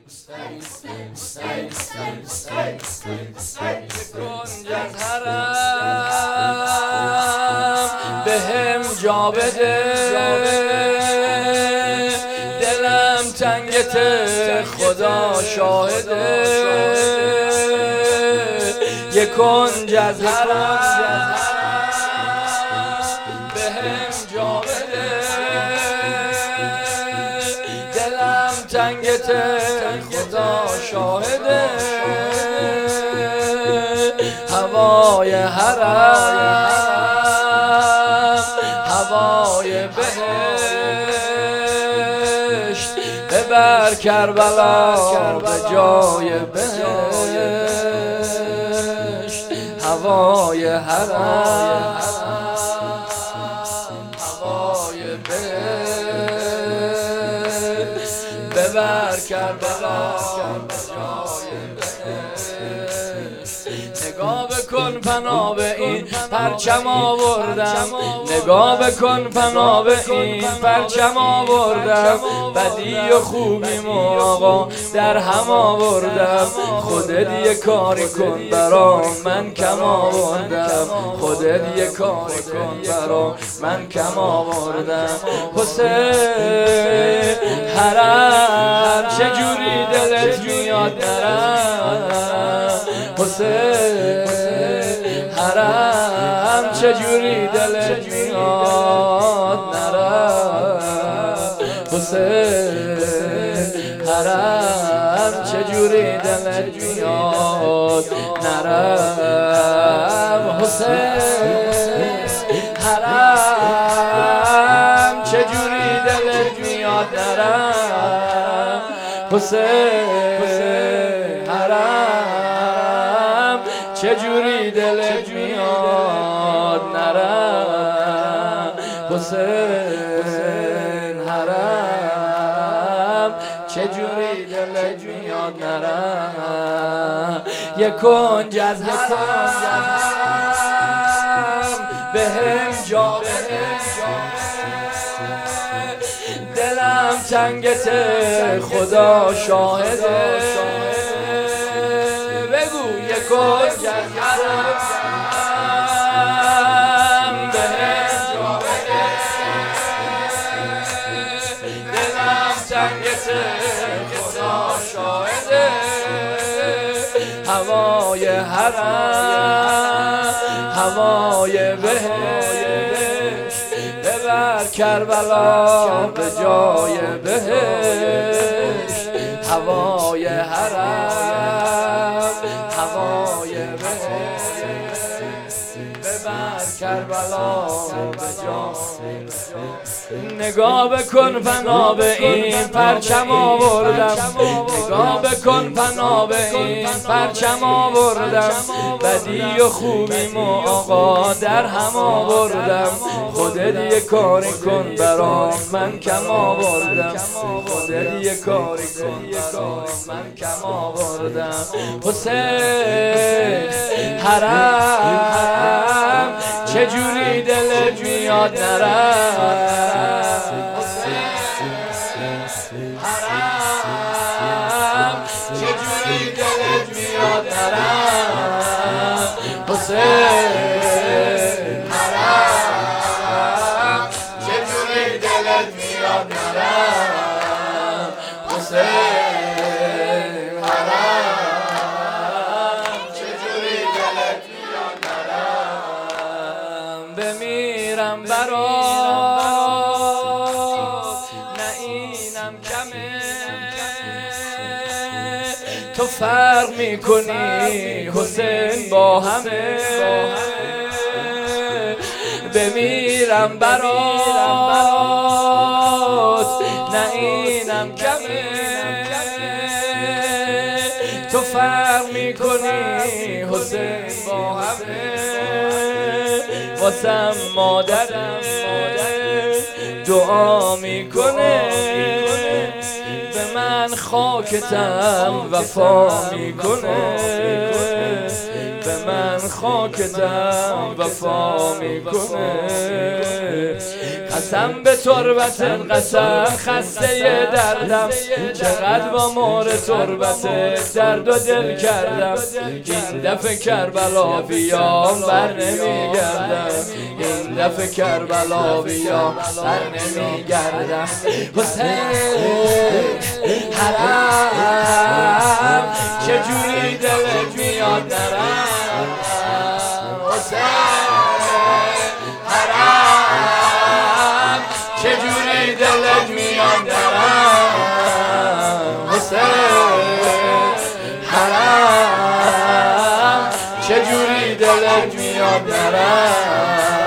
کنج از حرم بهم جا بده، دلم تنگته خدا شاهده. یه کنج از حرم بهم جا بده، دلم تنگته خدا شاهده. هوای حرم هوای بهشت، ببر کربلا به جای بهشت. هوای حرم هوای بهشت، ببر کربلا به جای بهشت. نگاه بکن پناه به این پرچم آوردم، نگاه بکن پناه به این پرچم آوردم. بدی و خوبیمو آقا در هم آوردم. خودت یه کاری کن برام من کم آوردم، خودت یه کاری کن برام من کم آوردم. حسین حرم چجوری دلت میاد نرم، حسین حرم چجوری دلت میاد نرم، حسین حرم چجوری دلت میاد نرم، حسین حرم چجوری دلت میاد نرم، حسین حرم چجوری دلت میاد نرم، حسین حرم چجوری دلت میاد نرم. یه کنج از حرم بهم جا بده، دلم تنگته خدا شاهده. بگو یه کنج از حرم بهم جا بده، دلم تنگته خدا شاهده. هوای حرم هوای بهشت، ببر کربلا به جای بهشت. هوای حرم هوای بهشت، ببر کربلا به جای. نگاه بکن پناه به این پرچم آوردم، نگاه بکن پناه به این پرچم آوردم. بدی و خوبیمو آقا در هم آوردم. خودت یه کاری کن برام من کم آوردم، خودت یه کاری کن برام من کم آوردم. حسین حرم چجوری دلت میاد نرم، حسین حرم چجوری دلت میاد نرم، حسین حرم چجوری دلت میاد نرم، حسین حرم چجوری دلت میاد نرم. بمیرم برات نه اینم کمه، تو فرق میکنی حسین با همه. بمیرم برات نه اینم کمه، تو فرق میکنی حسین با همه. واسم مادرم دعا میکنه، به من خاکتم وفا میکنه، به من خاکتم وفا میکنه. قسم به تربت قسم خسته دردم چقدر با مار تربت درد و دل کردم این دفعه کربلا بیام بر نمیگردم این دفعه کربلا بیام بر نمیگردم حسین حرم چجوری دلت میاد نرم حسین حرم چجوری دلت میاد نرم حسین حرم چجوری دلت میاد نرم